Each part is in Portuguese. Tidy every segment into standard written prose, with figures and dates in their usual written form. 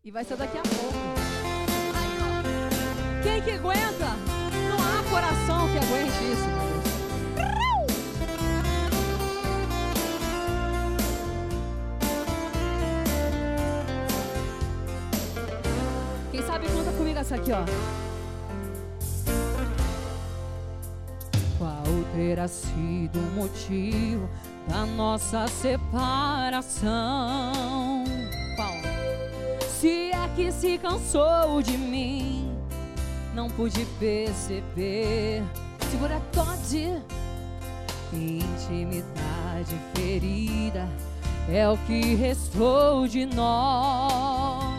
E vai ser daqui a pouco. Aí, ó. Quem que aguenta? Não há coração que aguente isso, meu Deus. Quem sabe canta comigo essa aqui, ó. Qual terá sido o motivo da nossa separação? Qual? Se é que se cansou de mim, não pude perceber. Segura toda intimidade ferida, é o que restou de nós.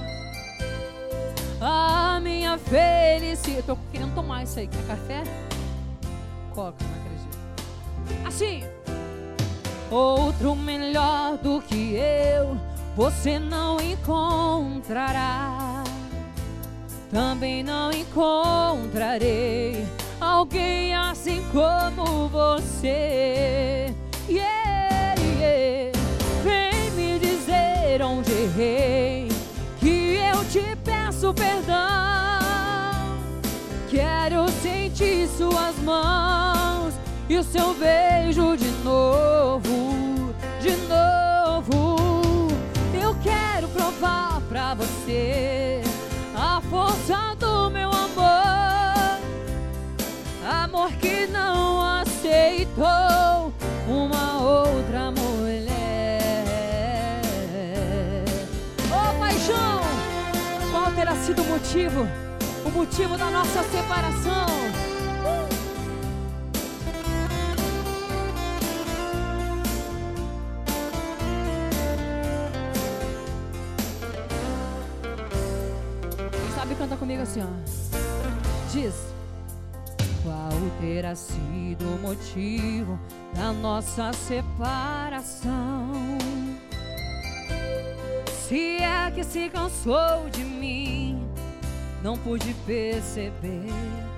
A minha felicidade. Tô querendo tomar isso aí. Quer café? Coca, não acredito. Assim. Outro melhor do que eu você não encontrará. Também não encontrarei alguém assim como você. Yeah, yeah. Vem me dizer onde errei, que eu te peço perdão. Quero sentir suas mãos e o seu beijo de novo, de novo. Eu quero provar pra você a força do meu amor, amor que não aceitou uma outra mulher. Oh, paixão, qual terá sido o motivo da nossa separação? Quem sabe canta comigo assim, ó. Diz: qual terá sido o motivo da nossa separação? Se é que se cansou de mim, não pude perceber.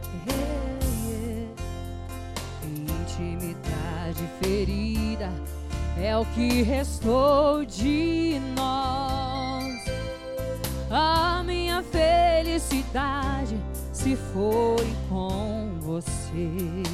Intimidade ferida é o que restou de nós. A minha felicidade se foi com você.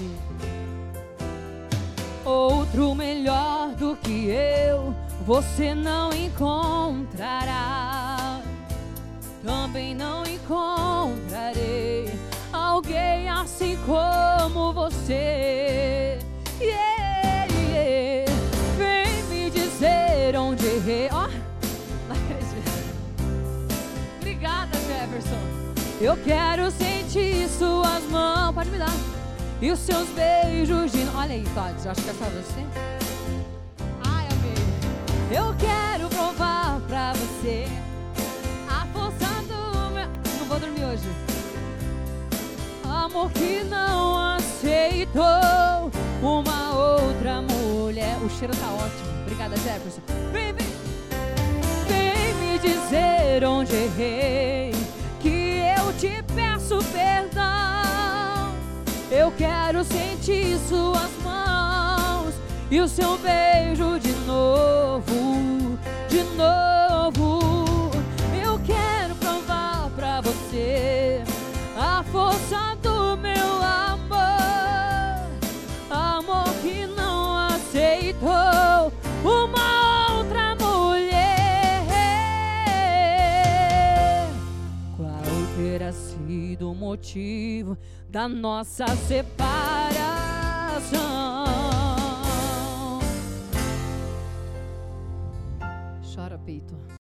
Outro melhor do que eu você não encontrará. Também não encontrarei alguém assim como você. Yeah, yeah. Vem me dizer onde errei. Ó, não acredito. Obrigada, Jefferson. Eu quero sentir suas mãos. Pode me dar. E os seus beijos de... Olha aí, Todd, acho que é só você. Ai, amei. Eu quero provar pra você a força do meu... Não vou dormir hoje. Amor que não aceitou uma outra mulher. O cheiro tá ótimo. Obrigada, Jefferson. Vem, vem. Vem me dizer onde errei, que eu te peço perdão. Eu quero sentir suas mãos e o seu beijo de novo, de novo. Eu quero provar pra você a força do meu amor, amor que não aceitou uma outra mulher. Qual terá sido o motivo da nossa separação? Chora, peito.